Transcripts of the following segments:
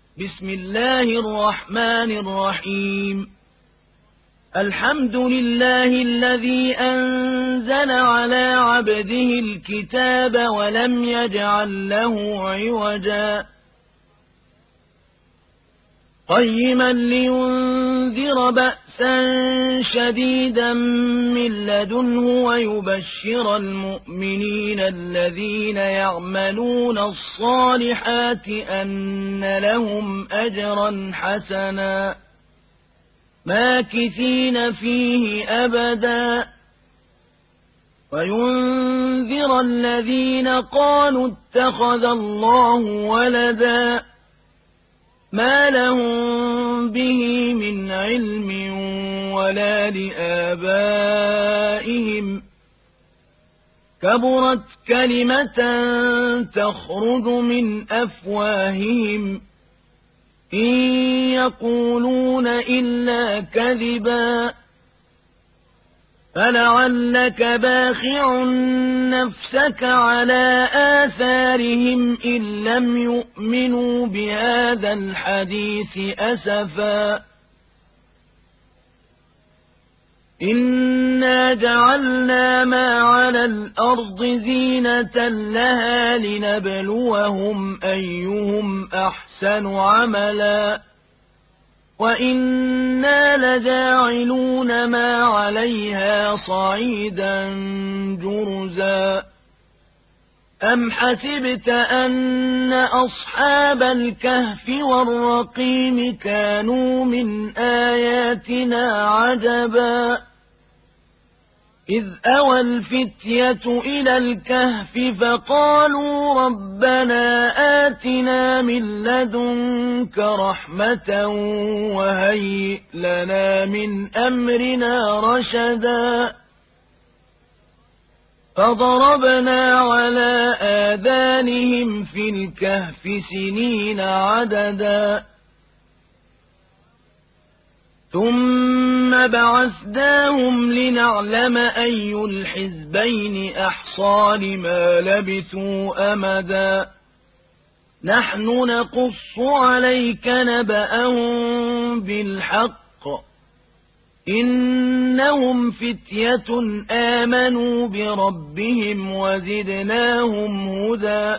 بسم الله الرحمن الرحيم الحمد لله الذي أنزل على عبده الكتاب ولم يجعل له عوجا قيما لينذر بأسا شديدا من لدنه ويبشر المؤمنين الذين يعملون الصالحات أن لهم أجرا حسنا ماكثين فيه أبدا وينذر الذين قالوا اتخذ الله ولدا ما لهم به من علم ولا لآبائهم كبرت كلمة تخرج من أفواههم إن يقولون إلا كذبا فلعلك باخع نفسك على آثارهم إن لم يؤمنوا بهذا الحديث أسفا إنا جعلنا ما على الأرض زينة لها لنبلوهم أيهم أحسن عملا وإنا لجاعلون ما عليها صعيدا جرزا أم حسبت أن أصحاب الكهف والرقيم كانوا من آياتنا عجبا إذ أوى الفتية إلى الكهف فقالوا ربنا آتنا من لدنك رحمة وهيئ لنا من أمرنا رشدا فضربنا على آذانهم في الكهف سنين عددا ثم بعثناهم لنعلم أي الحزبين أحصى لما لبثوا أمدا نحن نقص عليك نبأهم بالحق إنهم فتية آمنوا بربهم وزدناهم هدى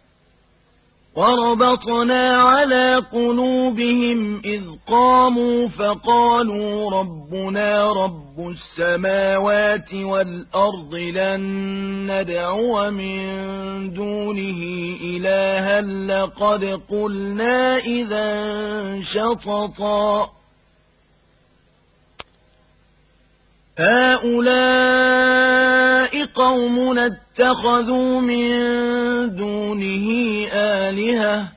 وربطنا على قلوبهم إذ قاموا فقالوا ربنا رب السماوات والأرض لن ندعو من دونه إلها لقد قلنا إذا شططا هؤلاء قومنا اتخذوا من دونه آلهة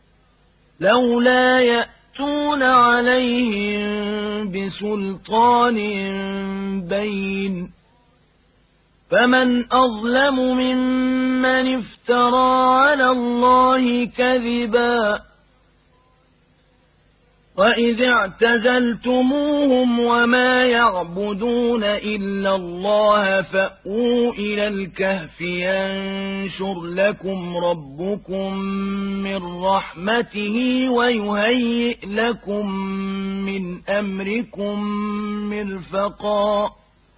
لولا يأتون عليهم بسلطان بين فمن أظلم ممن افترى على الله كذبا وإذ اعتزلتموهم وما يعبدون إلا الله فأووا إلى الكهف ينشر لكم ربكم من رحمته ويهيئ لكم من أمركم مرفقا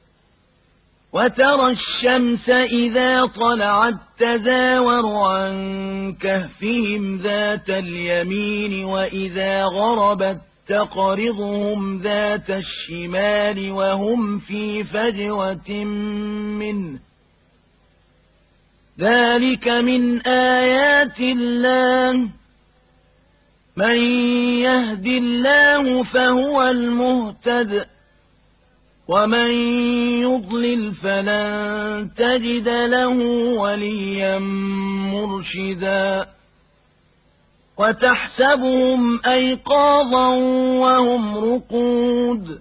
وترى الشمس إذا طلعت تزاور عن كهفهم ذات اليمين وإذا غربت تقرضهم ذات الشمال وهم في فجوة منه ذلك من آيات الله من يهد الله فهو المهتد ومن يضلل فلن تجد له وليا مرشدا وتحسبهم أيقاظا وهم رقود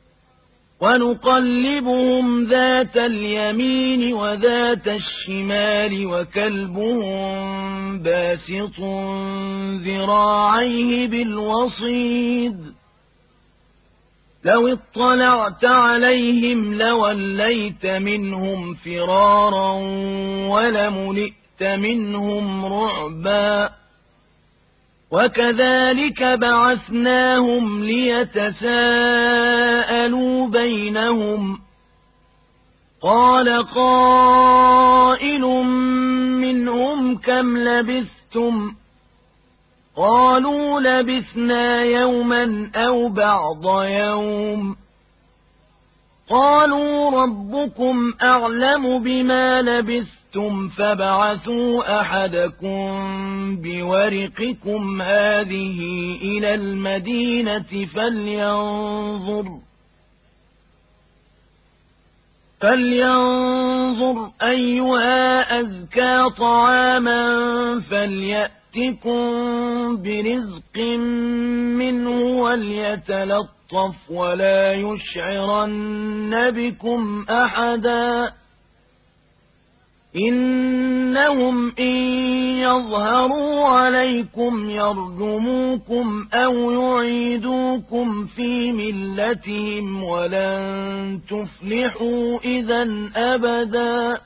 ونقلبهم ذات اليمين وذات الشمال وكلبهم باسط ذراعيه بالوصيد لو اطلعت عليهم لوليت منهم فرارا ولملئت منهم رعبا وكذلك بعثناهم ليتساءلوا بينهم قال قائل منهم كم لبثتم قالوا لبثنا يوما أو بعض يوم قالوا ربكم أعلم بما لبثتم فابعثوا أحدكم بورقكم هذه إلى المدينة فلينظر أيها أزكى طعاما فليأتكم برزق منه وليتلطف ولا يشعرن بكم أحدا إنهم إن يظهروا عليكم يرجموكم أو يعيدوكم في ملتهم ولن تفلحوا إذا أبدا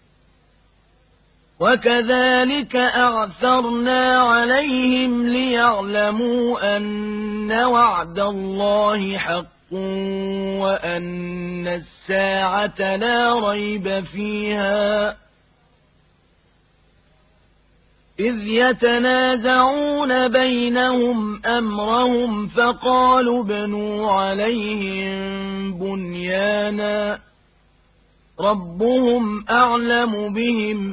وكذلك أعثرنا عليهم ليعلموا أن وعد الله حق وأن الساعة لا ريب فيها إذ يتنازعون بينهم أمرهم فقالوا ابنوا عليهم بنيانا ربهم أعلم بهم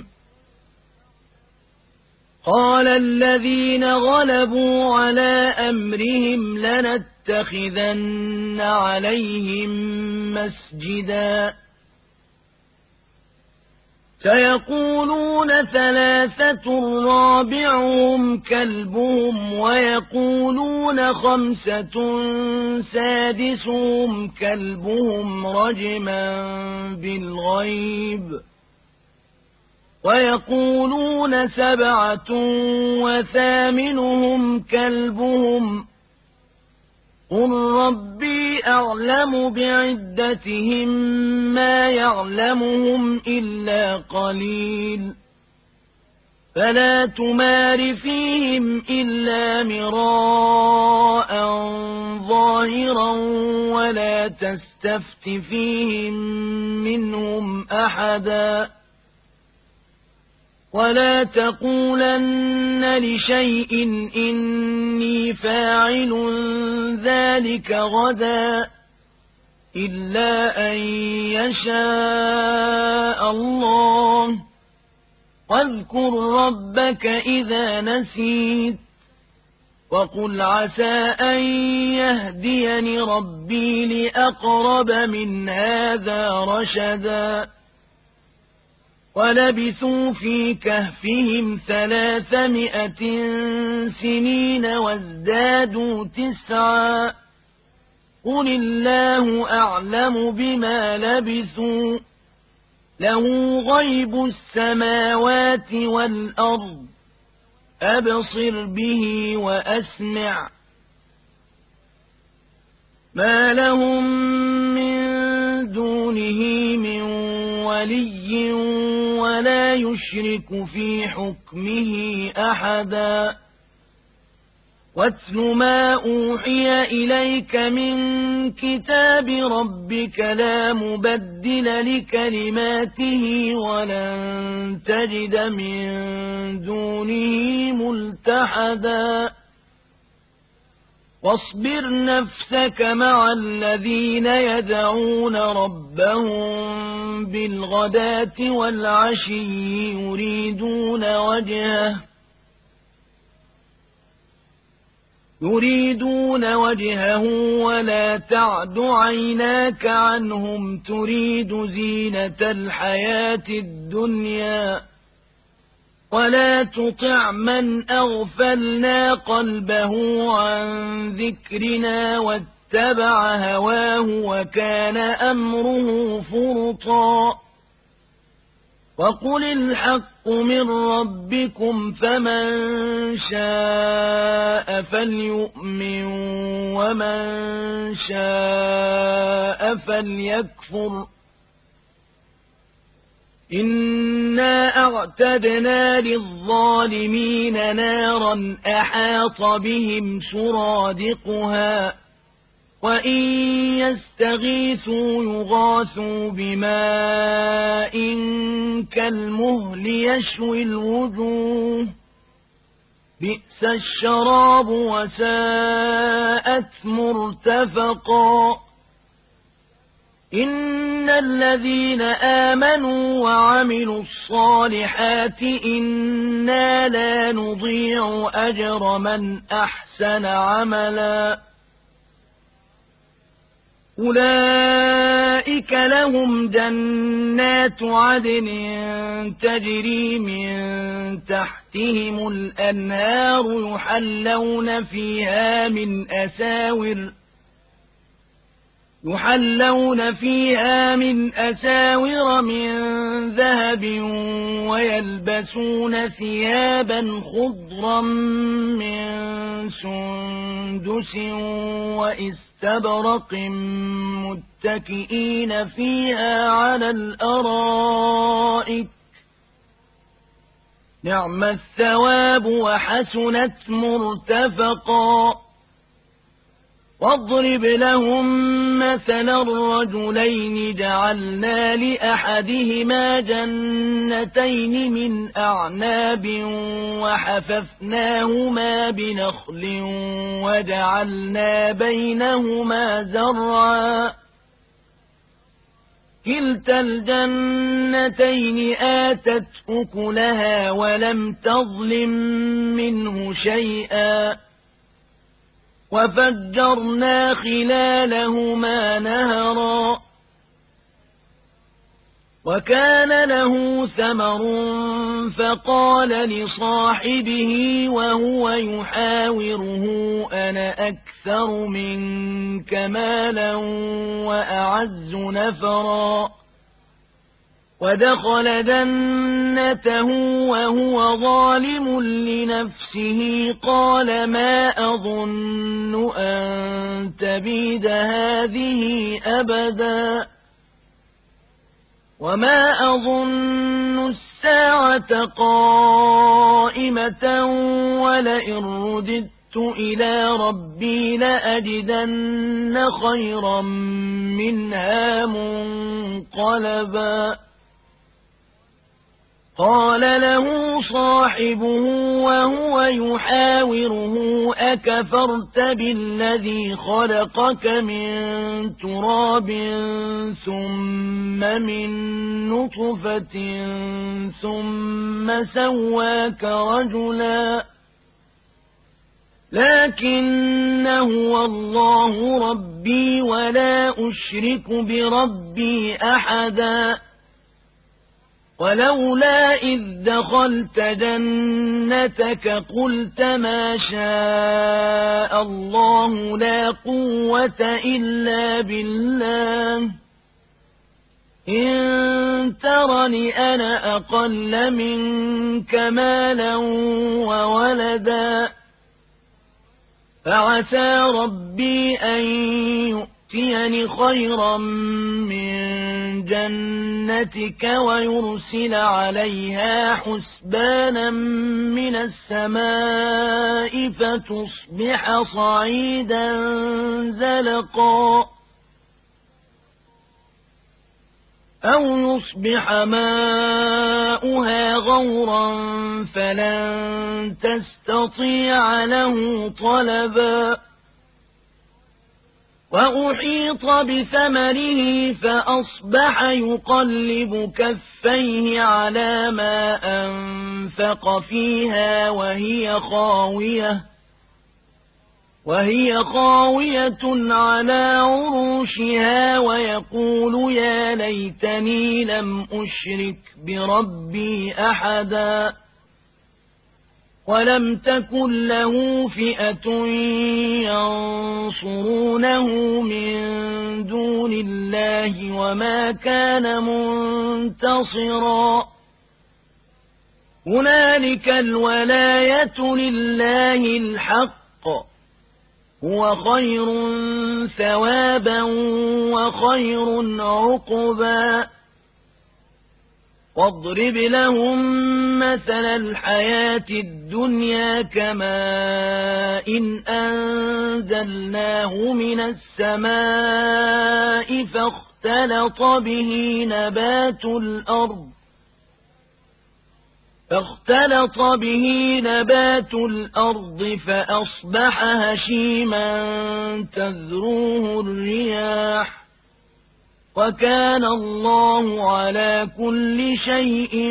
قال الذين غلبوا على أمرهم لنتخذن عليهم مسجدا سيقولون ثلاثة رابعهم كلبهم ويقولون خمسة سادسهم كلبهم رجما بالغيب ويقولون سبعة وثامنهم كلبهم قل ربي أعلم بعدتهم ما يعلمهم إلا قليل فلا تمار فيهم إلا مراء ظاهرا ولا تستفت فيهم منهم أحدا ولا تقولن لشيء إني فاعل ذلك غدا إلا أن يشاء الله واذكر ربك إذا نسيت وقل عسى أن يهديني ربي لأقرب من هذا رشدا ولبثوا في كهفهم 300 سنين وازدادوا 9 قل الله أعلم بما لبثوا له غيب السماوات والأرض أبصر به وأسمع ما لهم من دونه من ولي ولا يشرك في حكمه أحدا واتل ما أوحي إليك من كتاب ربك لا مبدل لكلماته ولن تجد من دونه ملتحدا واصبر نفسك مع الذين يدعون ربهم بالغداة والعشي يريدون وجهه ولا تعد عيناك عنهم تريد زينة الحياة الدنيا ولا تطع من أغفلنا قلبه عن ذكرنا واتبع هواه وكان أمره فرطا وقل الحق من ربكم فمن شاء فليؤمن ومن شاء فليكفر إنا أعتدنا للظالمين نارا أحاط بهم سرادقها وإن يستغيثوا يغاثوا بماء كالمهل يشوي الوجوه بئس الشراب وساءت مرتفقا إن الذين آمنوا وعملوا الصالحات إنا لا نضيع أجر من أحسن عملا أولئك لهم جنات عدن تجري من تحتهم الأنهار يحلون فيها من أساور من ذهب ويلبسون ثيابا خضرا من سندس وإستبرق متكئين فيها على الأرائك نعم الثواب وحسنت مرتفقا واضرب لهم مثلا الرجلين جعلنا لأحدهما جنتين من أعناب وحففناهما بنخل وجعلنا بينهما زرعا كلتا الجنتين آتت أكلها ولم تظلم منه شيئا وفجرنا خلالهما نهرا وكان له ثمر فقال لصاحبه وهو يحاوره أنا أكثر منك مالا وأعز نفرا ودخل جنته وهو ظالم لنفسه قال ما أظن أن تبيد هذه أبدا وما أظن الساعة قائمة ولئن رددت إلى ربي لأجدن خيرا منها منقلبا قال له صاحبه وهو يحاوره أكفرت بالذي خلقك من تراب ثم من نطفة ثم سواك رجلا لكن هو الله ربي ولا أشرك بربي أحدا ولولا إذ دخلت جنتك قلت ما شاء الله لا قوة إلا بالله إن ترني أنا أقل منك مالا وولدا فعسى ربي أن يؤتيني خيرا من جنتك ويرسل عليها حسبانا من السماء فتصبح صعيدا زلقا أو يصبح ماؤها غورا فلن تستطيع له طلبا وأحيط بثمره فأصبح يقلب كفيه على ما أنفق فيها وهي خاوية على عروشها ويقول يا ليتني لم أشرك بربي أحدا ولم تكن له فئة ينصرونه من دون الله وما كان منتصرا هنالك الولاية لله الحق هو خير ثوابا وخير عقبا واضرب لهم مثل الحياة الدنيا كماء إن أنزلناه من السماء فاختلط به نبات الأرض فأصبح هشيما تذروه الرياح وكان الله على كل شيء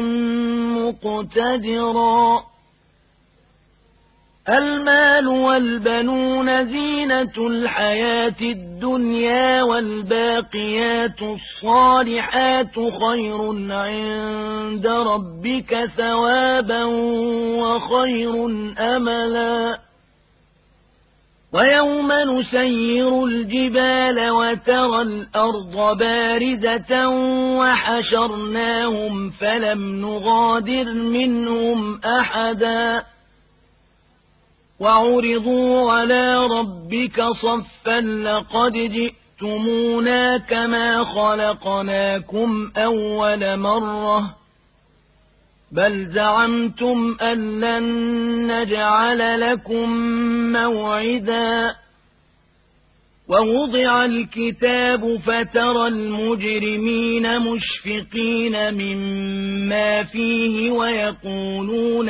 مقتدرا المال والبنون زينة الحياة الدنيا والباقيات الصالحات خير عند ربك ثوابا وخير أملا ويوم نسير الجبال وترى الأرض بارزة وحشرناهم فلم نغادر منهم أحدا وعرضوا على ربك صفا لقد جئتمونا كما خلقناكم أول مرة بل زعمتم أن لن نجعل لكم موعدا ووضع الكتاب فترى المجرمين مشفقين مما فيه ويقولون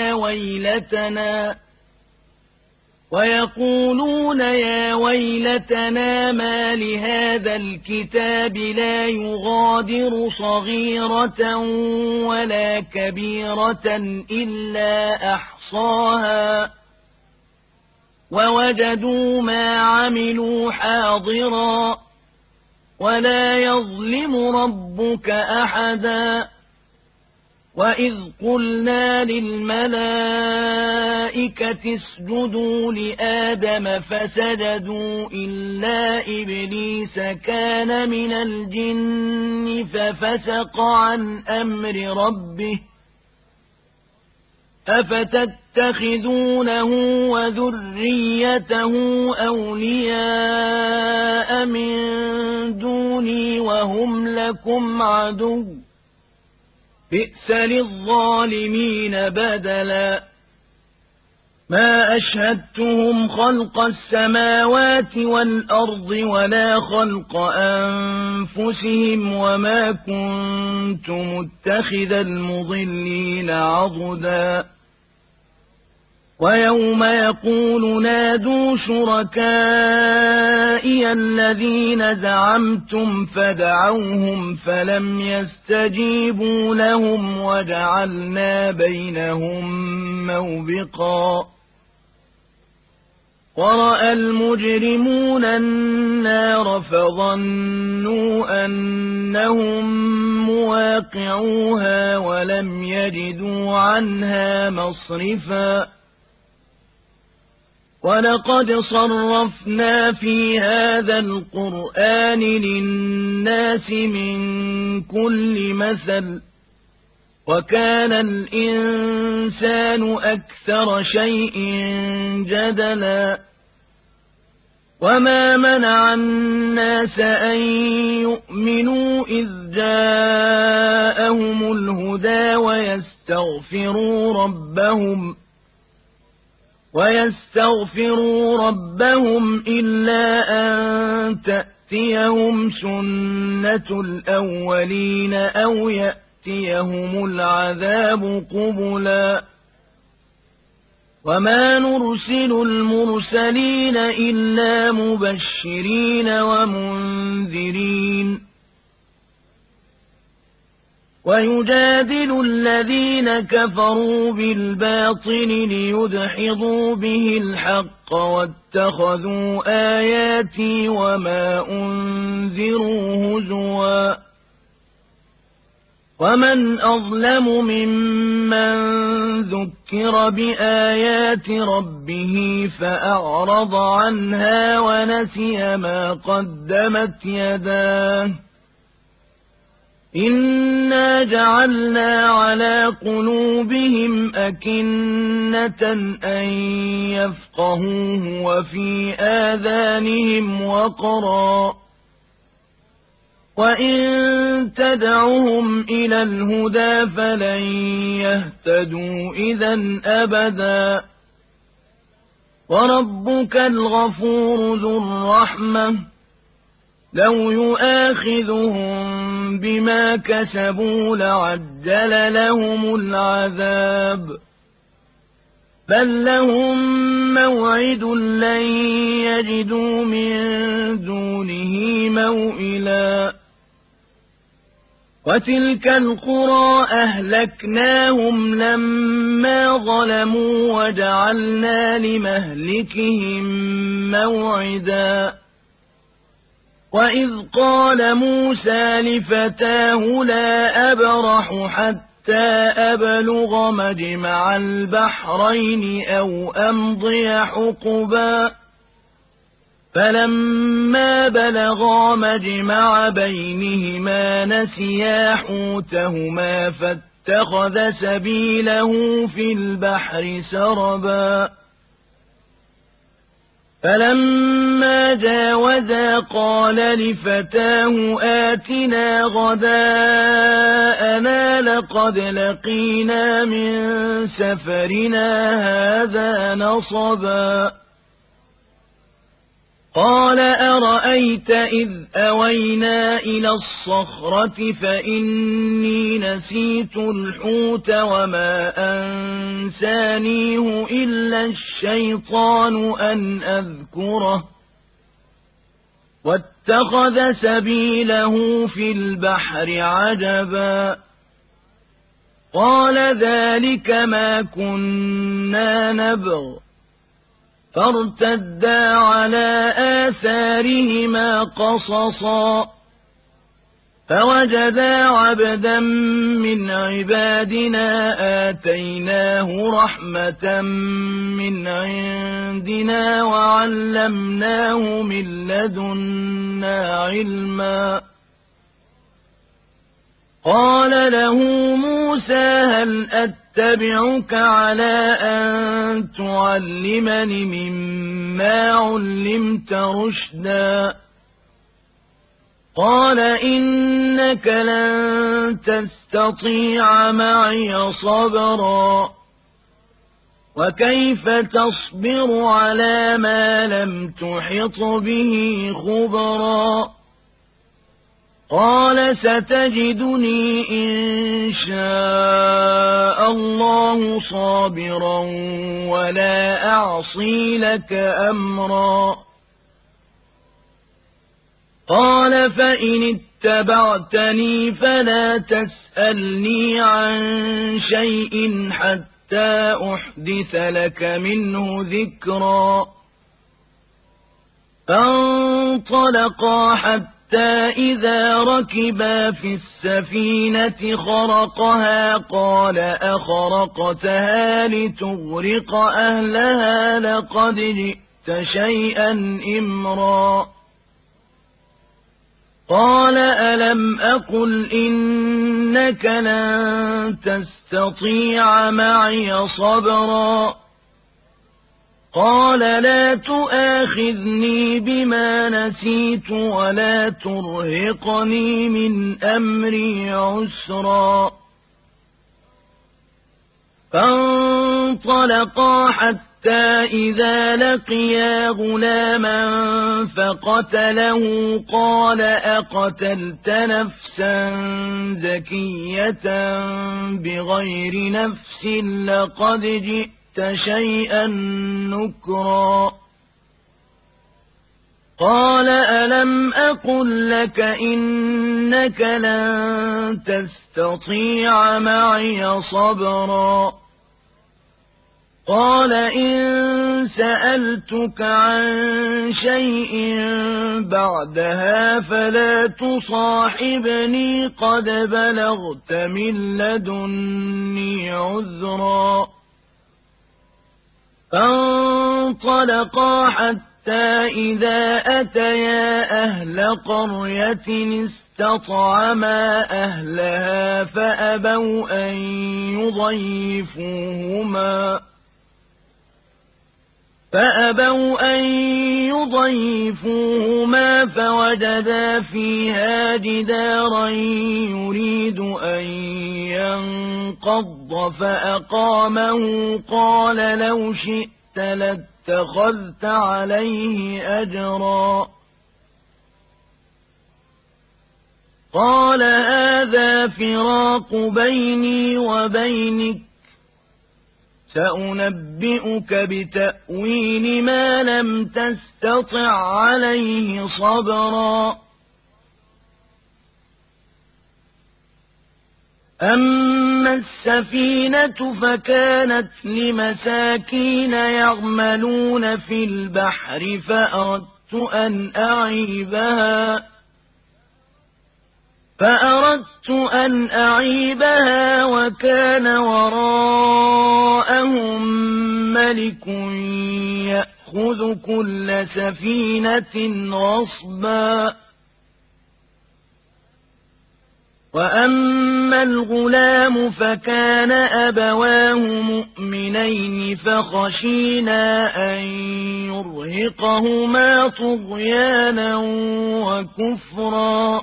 يا ويلتنا ما لهذا الكتاب لا يغادر صغيرة ولا كبيرة إلا أحصاها ووجدوا ما عملوا حاضرا ولا يظلم ربك أحدا وإذ قلنا للملائكة اسجدوا لآدم فسجدوا إلا إبليس كان من الجن ففسق عن أمر ربه أفتتخذونه وذريته أولياء من دوني وهم لكم عدو بئس للظالمين بدلا ما أشهدتهم خلق السماوات والأرض ولا خلق أنفسهم وما كنت متخذ المضلين عضدا ويوم يقول نادوا شركائي الذين زعمتم فدعوهم فلم يستجيبوا لهم وجعلنا بينهم موبقا ورأى المجرمون النار فظنوا أنهم مواقعوها ولم يجدوا عنها مصرفا ولقد صرفنا في هذا القرآن للناس من كل مثل وكان الإنسان أكثر شيء جدلا وما منع الناس أن يؤمنوا إذ جاءهم الهدى ويستغفروا ربهم إلا أن تأتيهم سنة الأولين أو يأتيهم العذاب قبلا وما نرسل المرسلين إلا مبشرين ومنذرين ويجادل الذين كفروا بالباطل ليدحضوا به الحق واتخذوا آياتي وما أنذروا هزوا ومن أظلم ممن ذكر بآيات ربه فأعرض عنها ونسي ما قدمت يداه إنا جعلنا على قلوبهم أكنة أن يفقهوه وفي آذانهم وقرا وإن تدعهم إلى الهدى فلن يهتدوا إذا أبدا وربك الغفور ذو الرحمة لو يؤاخذهم بما كسبوا لعجل لهم العذاب بل لهم موعد لن يجدوا من دونه موئلا وتلك القرى أهلكناهم لما ظلموا وجعلنا لمهلكهم موعدا وإذ قال موسى لفتاه لا أبرح حتى أبلغ مجمع البحرين أو أمضي حقبا فلما بلغا مجمع بينهما نسيا حوتهما فاتخذ سبيله في البحر سربا فلما جاوزا قال لفتاه آتنا غداءنا لقد لقينا من سفرنا هذا نصبا قال أرأيت إذ أوينا إلى الصخرة فإني نسيت الحوت وما أنسانيه إلا الشيطان أن أذكره واتخذ سبيله في البحر عجبا قال ذلك ما كنا نبغ فارتدا على آثارهما قصصا فوجدا عبدا من عبادنا آتيناه رحمة من عندنا وعلمناه من لدنا علما قال له موسى هل أتبعك على أن تعلمني مما علمت رشدا قال إنك لن تستطيع معي صبرا وكيف تصبر على ما لم تحط به خبرا قال ستجدني إن شاء الله صابرا ولا أعصي لك أمرا قال فإن اتبعتني فلا تسألني عن شيء حتى أحدث لك منه ذكرا فانطلقا حتى إذا ركبا في السفينة خرقها قال أخرقتها لتغرق أهلها لقد جئت شيئا إمرا قال ألم أقل إنك لن تستطيع معي صبرا قال لا تؤاخذني بما نسيت ولا ترهقني من أمري عسرا فانطلقا حتى إذا لقيا غلاما فقتله قال أقتلت نفسا زكية بغير نفس لقد جئت شيئا نكرا قال ألم أقل لك إنك لن تستطيع معي صبرا قال إن سألتك عن شيء بعدها فلا تصاحبني قد بلغت من لدني عذرا فانطلقا حتى إذا أتيا أهل قرية استطعما أهلها فأبوا أن يضيفوهما فأبوا أن يضيفوهما فوجدا فيها جدارا يريد أن ينقض فأقامه قال لو شئت لاتخذت عليه أجرا قال هذا فراق بيني وبينك سأنبئك بتأويل ما لم تستطع عليه صبرا أما السفينة فكانت لمساكين يعملون في البحر فأردت أن أعيبها وكان وراءهم ملك يأخذ كل سفينة غصبا وأما الغلام فكان أبواه مؤمنين فخشينا أن يرهقهما طغيانا وكفرا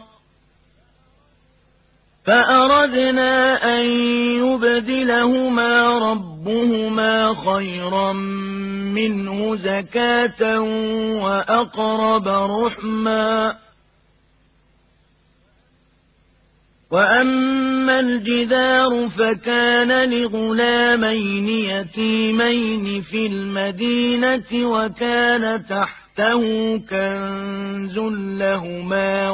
فأردنا أن يبدلهما ربهما خيرا منه زكاة وأقرب رحما وأما الجدار فكان لغلامين يتيمين في المدينة وكان تحته كنز لهما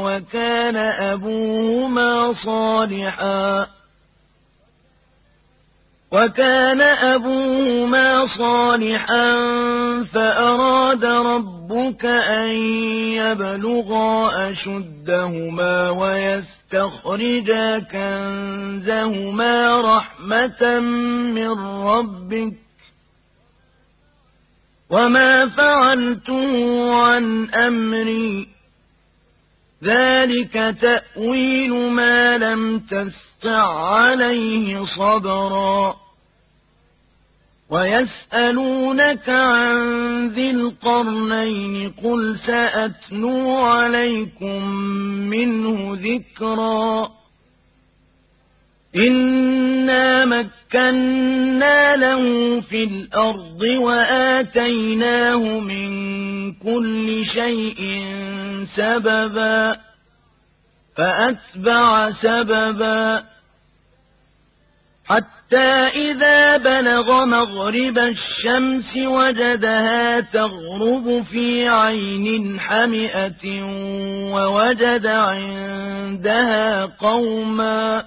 وكان أبوهما صالحا فأراد ربك أن يبلغا أشدهما ويستخرجا كنزهما رحمة من ربك وما فعلته عن أمري ذلك تأويل ما لم تستطع عليه صبرا ويسألونك عن ذي القرنين قل سأتلو عليكم منه ذكرا إنا مكنا له في الأرض وآتيناه من كل شيء سببا فأتبع سببا حتى إذا بلغ مغرب الشمس وجدها تغرب في عين حمئة ووجد عندها قوما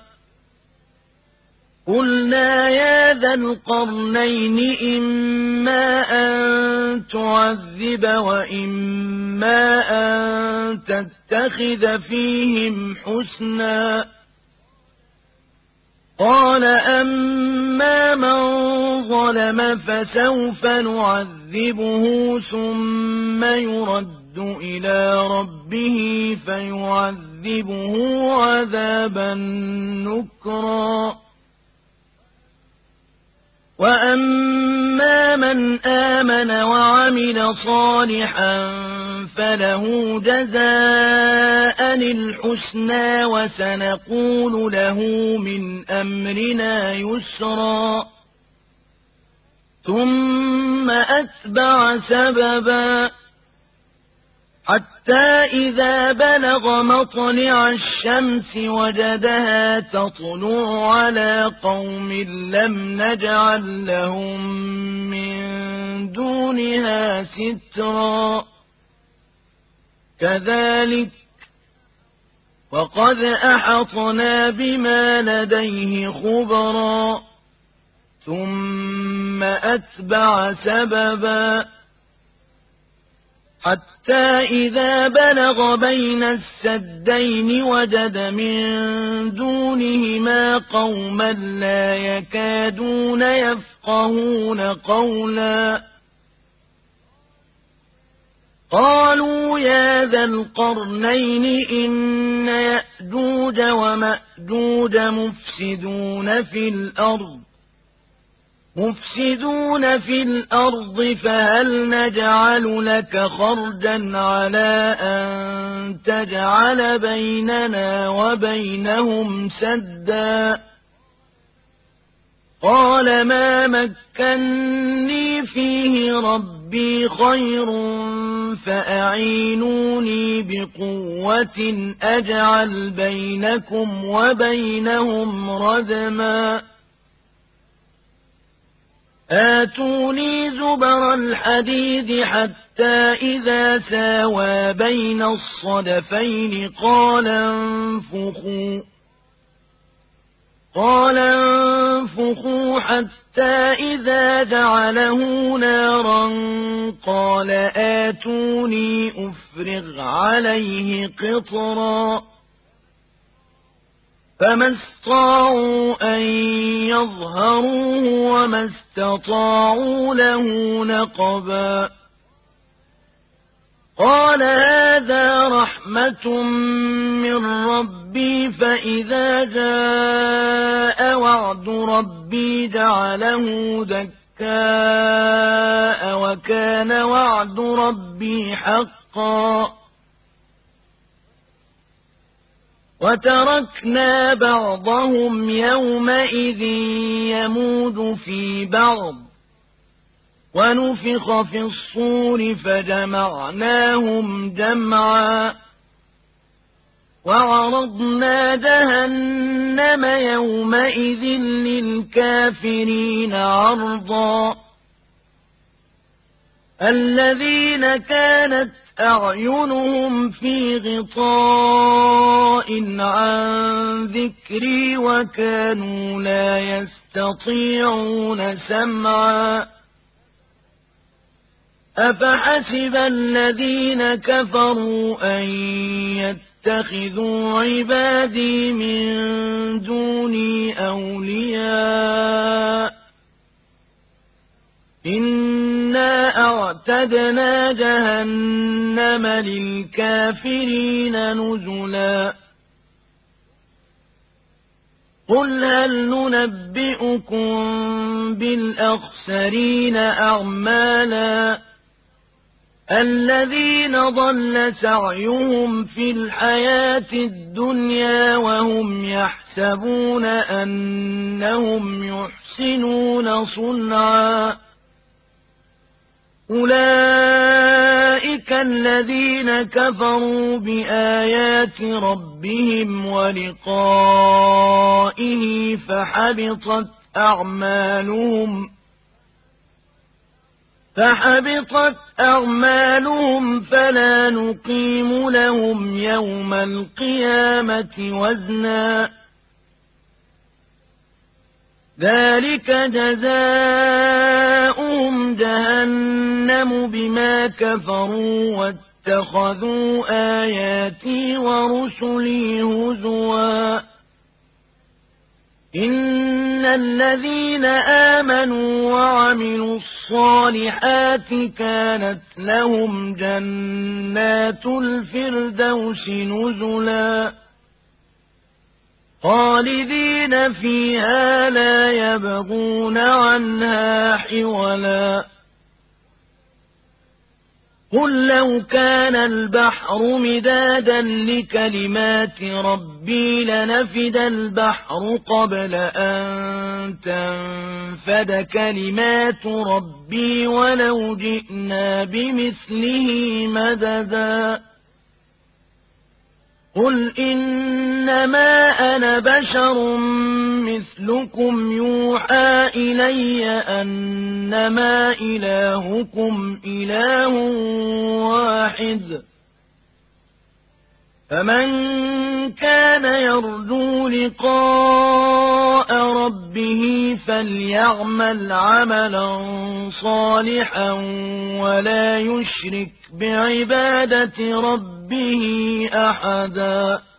قلنا يا ذا القرنين إما أن تعذب وإما أن تتخذ فيهم حسنا قال أما من ظلم فسوف نعذبه ثم يرد إلى ربه فيعذبه عذابا نكرا وأما من آمن وعمل صالحا فله جزاء الحسنى وسنقول له من أمرنا يسرا ثم أتبع سببا حتى إذا بلغ مطلع الشمس وجدها تطلع على قوم لم نجعل لهم من دونها سترا كذلك وقد أحطنا بما لديه خبرا ثم أتبع سببا حتى إذا بلغ بين السدين وجد من دونهما قوما لا يكادون يفقهون قولا قالوا يا ذا القرنين إن يأجوج ومأجوج مفسدون في الأرض مفسدون في الأرض فهل نجعل لك خرجا على أن تجعل بيننا وبينهم سدا قال ما مكني فيه ربي خير فأعينوني بقوة أجعل بينكم وبينهم ردما آتوني زبر الحديد حتى إذا ساوى بين الصدفين قال انفخوا حتى إذا جعله نارا قال آتوني أفرغ عليه قطرا فما استطاعوا أن يظهروه وما استطاعوا له نقبا قال هذا رحمة من ربي فإذا جاء وعد ربي جعله دكاء وكان وعد ربي حقا وتركنا بعضهم يومئذ يموج في بعض ونفخ في الصور فجمعناهم جمعا وعرضنا جهنم يومئذ للكافرين عرضا الذين كانت أعينهم في غطاء عن ذكري وكانوا لا يستطيعون سمعا أفحسب الذين كفروا أن يتخذوا عبادي من دوني أولياء إنا أعتدنا جهنم للكافرين نزلا قل هل ننبئكم بالأخسرين أعمالا الذين ضل سعيهم في الحياة الدنيا وهم يحسبون أنهم يحسنون صنعا أولئك الذين كفروا بآيات ربهم ولقائه فحبطت أعمالهم فلا نقيم لهم يوم القيامة وزنا ذلك جزاؤهم جهنم بما كفروا واتخذوا آياتي ورسلي هزوا إن الذين آمنوا وعملوا الصالحات كانت لهم جنات الفردوس نزلا خالدين فيها لا يبغون عنها حولا قل لو كان البحر مدادا لكلمات ربي لنفد البحر قبل أن تنفد كلمات ربي ولو جئنا بمثله مددا قل إنما أنا بشر مثلكم يوحى إلي أنما إلهكم إله واحد فمن كان يرجو لقاء ربه فليعمل عملا صالحا ولا يشرك بعبادة ربه أحدا